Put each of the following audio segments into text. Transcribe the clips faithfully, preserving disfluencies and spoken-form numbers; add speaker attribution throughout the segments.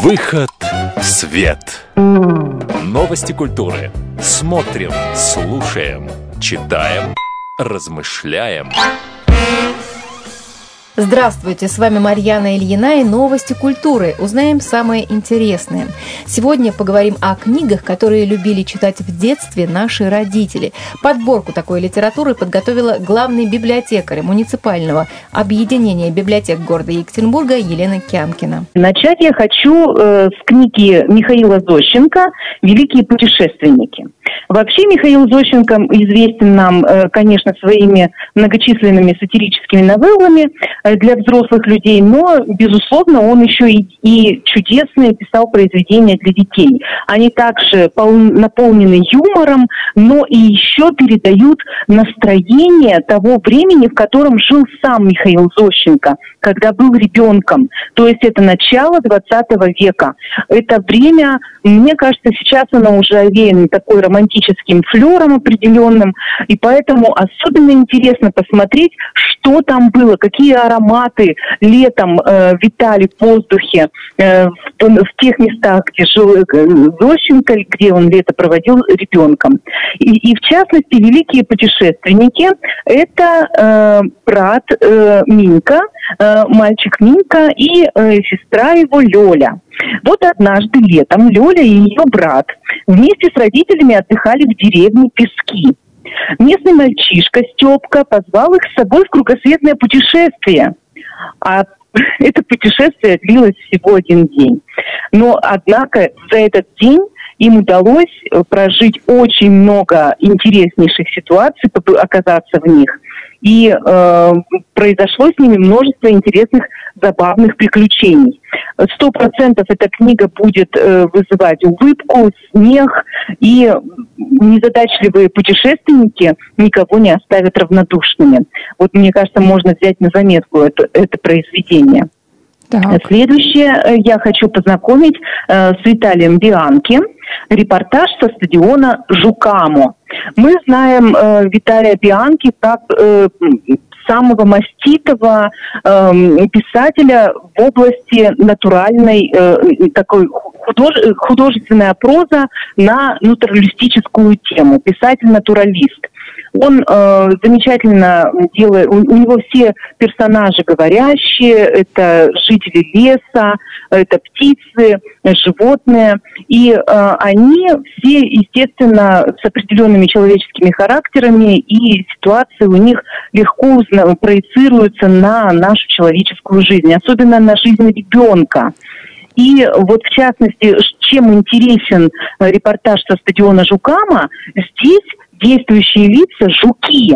Speaker 1: Выход в свет. Новости культуры. Смотрим, слушаем, читаем, размышляем.
Speaker 2: Здравствуйте, с вами Марьяна Ильина и новости культуры. Узнаем самое интересное. Сегодня поговорим о книгах, которые любили читать в детстве наши родители. Подборку такой литературы подготовила главный библиотекарь муниципального объединения библиотек города Екатеринбурга Елена Кямкина.
Speaker 3: Начать я хочу э, с книги Михаила Зощенко «Великие путешественники». Вообще Михаил Зощенко известен нам, э, конечно, своими многочисленными сатирическими новеллами для взрослых людей, но, безусловно, он еще и, и чудесные писал произведения для детей. Они также пол, наполнены юмором, но и еще передают настроение того времени, в котором жил сам Михаил Зощенко, когда был ребенком. То есть это начало двадцатого века. Это время, мне кажется, сейчас оно уже овеяно такой романтическим флером определенным, и поэтому особенно интересно посмотреть, что там было, какие ароматы летом э, витали в воздухе э, в, в тех местах, где жил э, Зощенко, где он лето проводил ребенком. И, и в частности, «Великие путешественники» — это э, брат э, Минка, э, мальчик Минка и э, сестра его Лёля. Вот однажды летом Лёля и ее брат вместе с родителями отдыхали в деревне Пески. Местный мальчишка Степка позвал их с собой в кругосветное путешествие. А это путешествие длилось всего один день. Но, однако, за этот день им удалось прожить очень много интереснейших ситуаций, оказаться в них. И э, произошло с ними множество интересных, забавных приключений. Сто процентов эта книга будет э, вызывать улыбку, смех, и незадачливые путешественники никого не оставят равнодушными. Вот, мне кажется, можно взять на заметку это, это произведение. Так. Следующее я хочу познакомить э, с Виталием Бианки. Репортаж со стадиона Жукамо. Мы знаем э, Виталия Бианки как э, самого маститого э, писателя в области натуральной, э, такой худож... художественная проза на натуралистическую тему. Писатель-натуралист. Он э, замечательно делает, у, у него все персонажи говорящие, это жители леса, это птицы, животные, и э, они все, естественно, с определенными человеческими характерами, и ситуации у них легко узна- проецируются на нашу человеческую жизнь, особенно на жизнь ребенка. И вот, в частности, чем интересен репортаж со стадиона Жукамо, здесь действующие лица – жуки.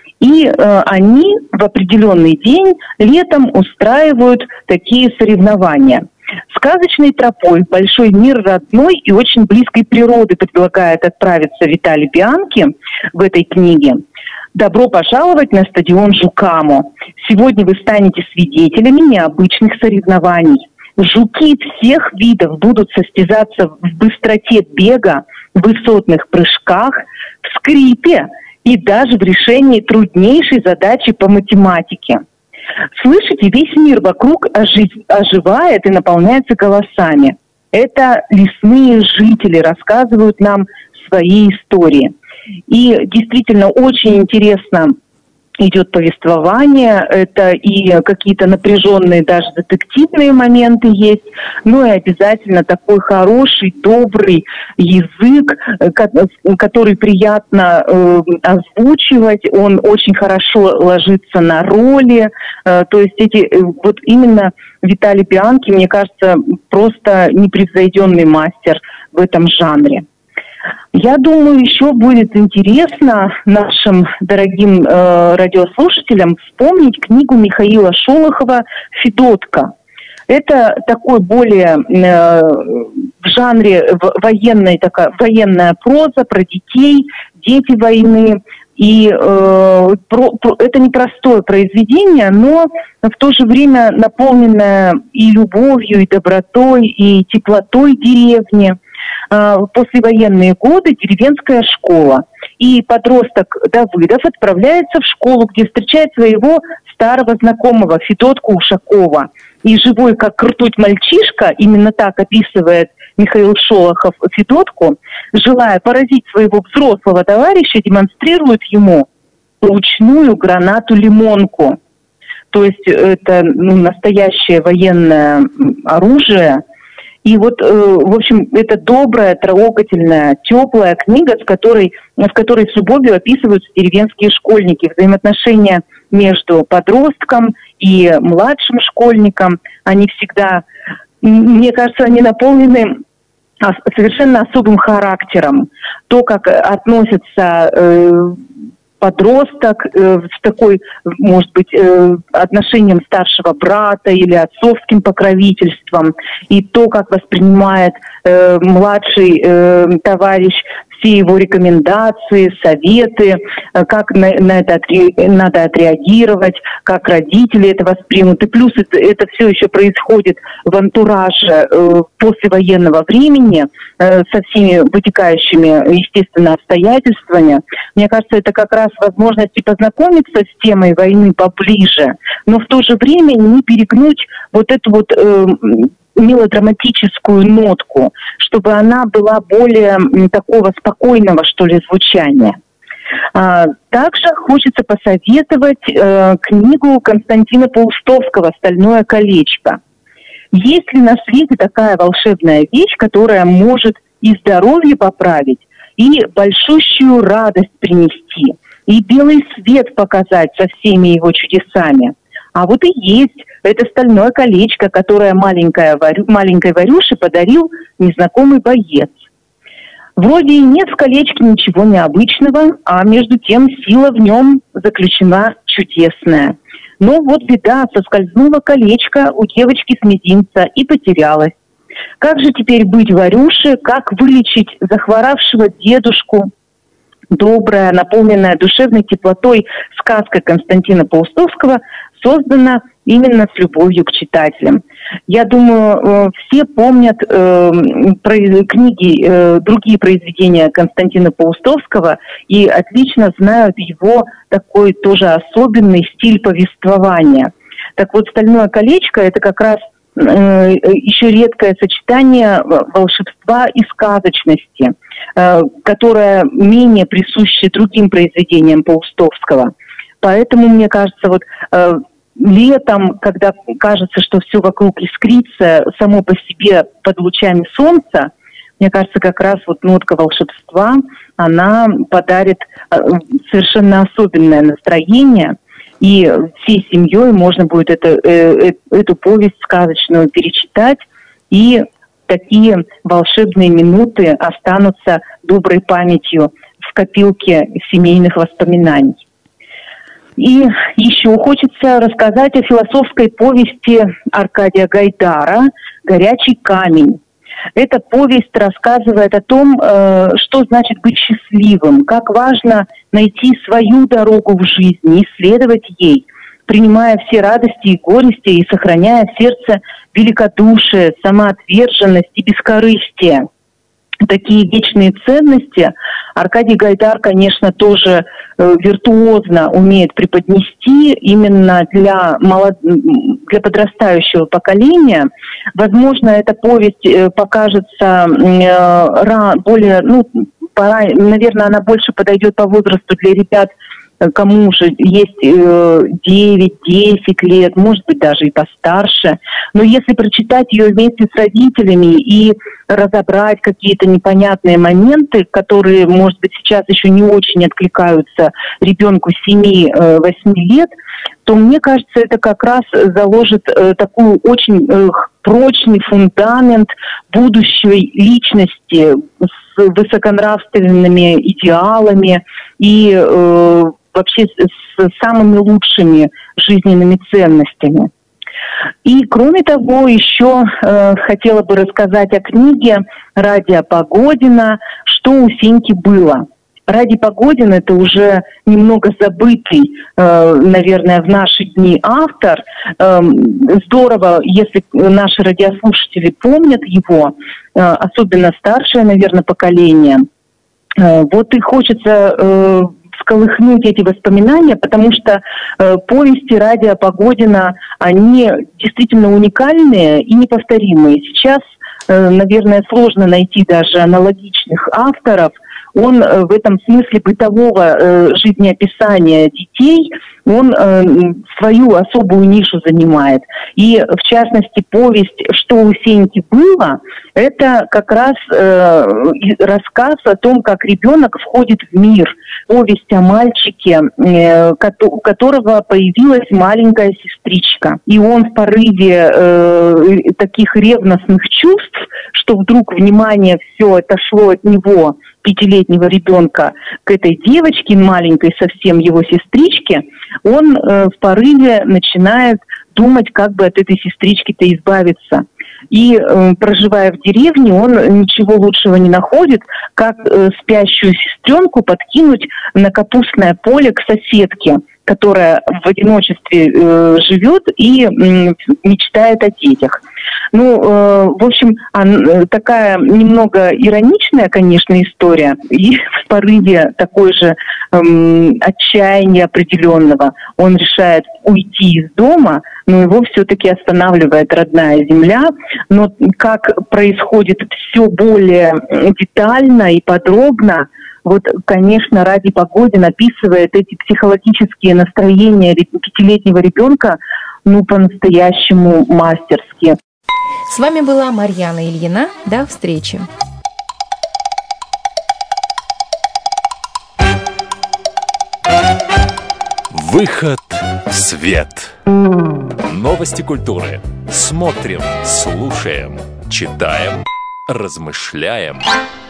Speaker 3: И э, они в определенный день летом устраивают такие соревнования. Сказочной тропой в большой мир родной и очень близкой природы предлагает отправиться Виталий Бианки в этой книге. Добро пожаловать на стадион Жукамо. Сегодня вы станете свидетелями необычных соревнований. Жуки всех видов будут состязаться в быстроте бега, высотных прыжках, в скрипе и даже в решении труднейшей задачи по математике. Слышите, весь мир вокруг ожив... оживает и наполняется голосами. Это лесные жители рассказывают нам свои истории. И действительно очень интересно идет повествование, это и какие-то напряженные даже детективные моменты есть, ну и обязательно такой хороший, добрый язык, который приятно э, озвучивать, он очень хорошо ложится на роли, э, то есть эти, э, вот именно Виталий Бианки, мне кажется, просто непревзойденный мастер в этом жанре. Я думаю, еще будет интересно нашим дорогим э, радиослушателям вспомнить книгу Михаила Шолохова «Федотка». Это такой более э, в жанре военной, такая военная проза про детей, дети войны. И э, про, про, это непростое произведение, но в то же время наполненное и любовью, и добротой, и теплотой деревни. В послевоенные годы деревенская школа. И подросток Давыдов отправляется в школу, где встречает своего старого знакомого Федотку Ушакова. и живой, как ртуть мальчишка, именно так описывает Михаил Шолохов Федотку, желая поразить своего взрослого товарища, демонстрирует ему ручную гранату-лимонку. То есть это ну, настоящее военное оружие. И вот, э, в общем, это добрая, трогательная, теплая книга, с которой, в которой с любовью описываются деревенские школьники, взаимоотношения между подростком и младшим школьником. Они всегда, мне кажется, они наполнены совершенно особым характером. То, как относятся э, подросток э, с такой, может быть, э, отношением старшего брата или отцовским покровительством, и то, как воспринимает э, младший э, товарищ все его рекомендации, советы, э, как на, на это отре- надо отреагировать, как родители это воспримут. И плюс это, это все еще происходит в антураже э, послевоенного времени э, со всеми вытекающими, естественно, обстоятельствами. Мне кажется, это как раз возможность и познакомиться с темой войны поближе, но в то же время не перегнуть вот эту вот э, мелодраматическую нотку, чтобы она была более м, такого спокойного, что ли, звучания. А, также хочется посоветовать э, книгу Константина Паустовского «Стальное колечко». Есть ли на свете такая волшебная вещь, которая может и здоровье поправить, и большущую радость принести, и белый свет показать со всеми его чудесами? А вот и есть это стальное колечко, которое маленькая Варю, маленькой Варюше подарил незнакомый боец. Вроде и нет в колечке ничего необычного, а между тем сила в нем заключена чудесная. Но вот беда, соскользнуло колечко у девочки с мизинца и потерялось. Как же теперь быть Варюше, как вылечить захворавшего дедушку? Добрая, наполненная душевной теплотой сказка Константина Паустовского создана именно с любовью к читателям. Я думаю, все помнят э, книги, э, другие произведения Константина Паустовского и отлично знают его такой тоже особенный стиль повествования. Так вот, «Стальное колечко» — это как раз э, еще редкое сочетание волшебства и сказочности, э, которое менее присуще другим произведениям Паустовского. Поэтому, мне кажется, вот э, летом, когда кажется, что все вокруг искрится само по себе под лучами солнца, мне кажется, как раз вот нотка волшебства, она подарит э, совершенно особенное настроение, и всей семьей можно будет это, э, э, эту повесть сказочную перечитать, и такие волшебные минуты останутся доброй памятью в копилке семейных воспоминаний. И еще хочется рассказать о философской повести Аркадия Гайдара «Горячий камень». Эта повесть рассказывает о том, что значит быть счастливым, как важно найти свою дорогу в жизни, исследовать ей, принимая все радости и горести и сохраняя в сердце великодушие, самоотверженность и бескорыстие. Такие вечные ценности Аркадий Гайдар, конечно, тоже э, виртуозно умеет преподнести именно для, молод... для подрастающего поколения. Возможно, эта повесть э, покажется э, более, ну, пора, наверное, она больше подойдет по возрасту для ребят, кому уже есть э, девять-десять лет, может быть, даже и постарше. Но если прочитать ее вместе с родителями и разобрать какие-то непонятные моменты, которые, может быть, сейчас еще не очень откликаются ребенку семи-восьми лет, то, мне кажется, это как раз заложит э, такую очень э, прочный фундамент будущей личности с высоконравственными идеалами и э, вообще с самыми лучшими жизненными ценностями. И, кроме того, еще э, хотела бы рассказать о книге Радия Погодина «Что у Сеньки было». Радий Погодин — это уже немного забытый, э, наверное, в наши дни автор. Э, здорово, если наши радиослушатели помнят его, э, особенно старшее, наверное, поколение. Э, вот и хочется э, всколыхнуть эти воспоминания, потому что э, повести Радия Погодина, они действительно уникальные и неповторимые. Сейчас, э, наверное, сложно найти даже аналогичных авторов. Он э, в этом смысле бытового э, жизнеописания детей, он э, свою особую нишу занимает. И, в частности, повесть «Что у Сеньки было», это как раз э, рассказ о том, как ребенок входит в мир. Повесть о мальчике, э, у которого появилась маленькая сестричка. И он в порыве э, таких ревностных чувств, что вдруг внимание все отошло от него, пятилетнего ребенка, к этой девочке маленькой, совсем его сестричке, он э, в порыве начинает думать, как бы от этой сестрички-то избавиться. И, э, проживая в деревне, он ничего лучшего не находит, как э, спящую сестренку подкинуть на капустное поле к соседке, которая в одиночестве э, живет и э, мечтает о детях. Ну, э, в общем, он, такая немного ироничная, конечно, история. И в порыве такой же э, отчаяния определенного он решает уйти из дома, но его все-таки останавливает родная земля. Но как происходит все более детально и подробно, вот, конечно, Радий Погодин описывает эти психологические настроения пятилетнего ребенка, ну, по-настоящему мастерски.
Speaker 2: С вами была Марьяна Ильина. До встречи.
Speaker 1: Выход в свет. Новости культуры. Смотрим, слушаем, читаем, размышляем.